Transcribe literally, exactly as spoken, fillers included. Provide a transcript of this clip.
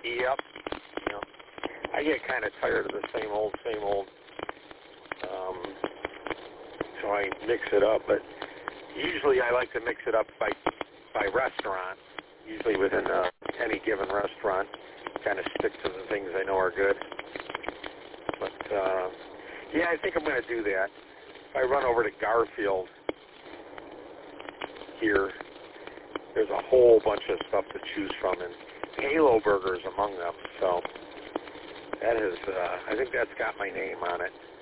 Yep. Yep. I get kind of tired of the same old, same old. Um, so I mix it up, but usually I like to mix it up by by restaurant. Usually within uh, any given restaurant, kind of stick to the things I know are good. But uh, yeah, I think I'm going to do that. If I run over to Garfield here, there's a whole bunch of stuff to choose from, and Halo Burgers among them. So that is, uh, I think that's got my name on it.